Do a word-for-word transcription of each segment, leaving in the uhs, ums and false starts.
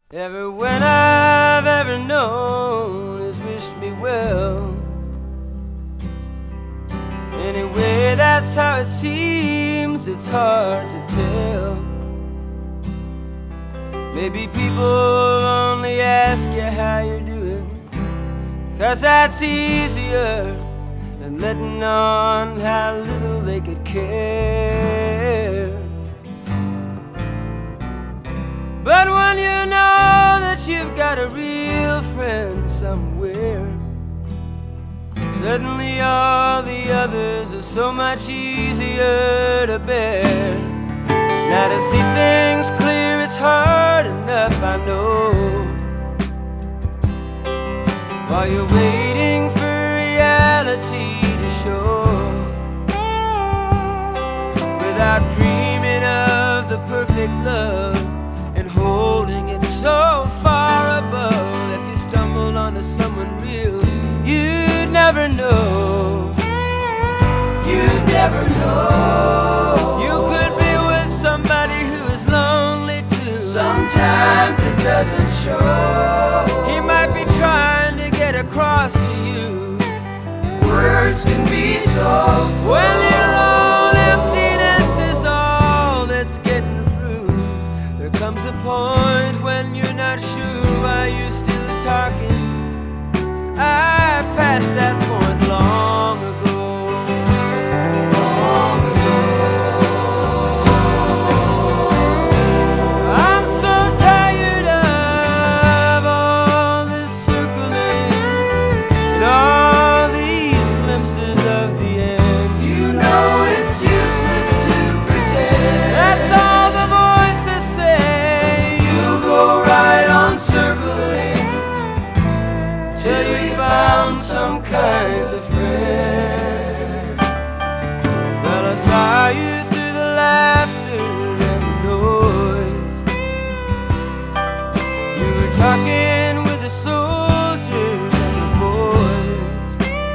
Everyone I've ever known has wished me well. Anyway, that's how it seems, it's hard to tell. Maybe people only ask you how you're doing, 'cause that's easier than letting on how little they could care. But when you know that you've got a real friend somewhere, suddenly all the others are so much easier to bear. Now to see things clear, it's hard enough, I know, while you're waiting for reality to show, without dreaming of the perfect love and holding it so far above. If you stumbled onto someone real, you'd never know. You'd never know. You could be with somebody who is lonely too. Sometimes it doesn't show. He might be trying to get across to you. Words can be so slow. When your own emptiness is all that's getting through, there comes a point when you're not sure why you're still talking. I passed that point long ago. Long ago. I'm so tired of all this circling and all these glimpses of the end. You know it's useless to pretend. That's all the voices say. You'll go right on circling till you found some kind of friend. Well, I saw you through the laughter and the noise. You were talking with the soldiers and the boys,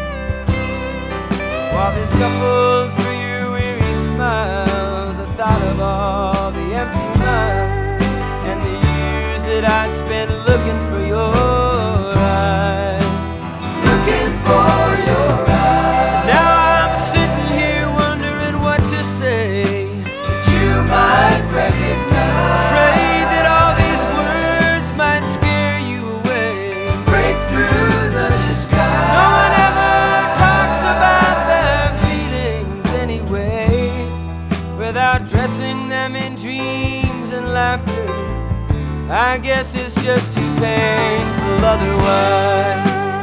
while they scuffled through your weary smiles. I thought of all the empty miles and the years that I'd spent looking for your eyes. Looking for your eyes. Now I'm sitting here wondering what to say that you might recognize. Afraid that all these words might scare you away, break through the disguise. No one ever talks about their feelings anyway, without dressing them in dreams and laughter. I guess it's just too painful otherwise.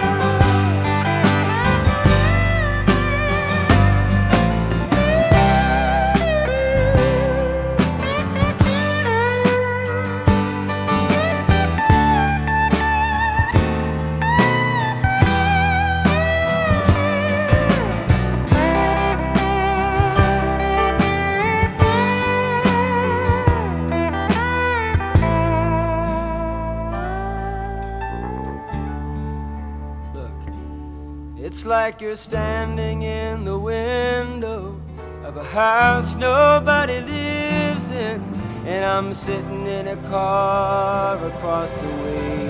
It's like you're standing in the window of a house nobody lives in, and I'm sitting in a car across the way.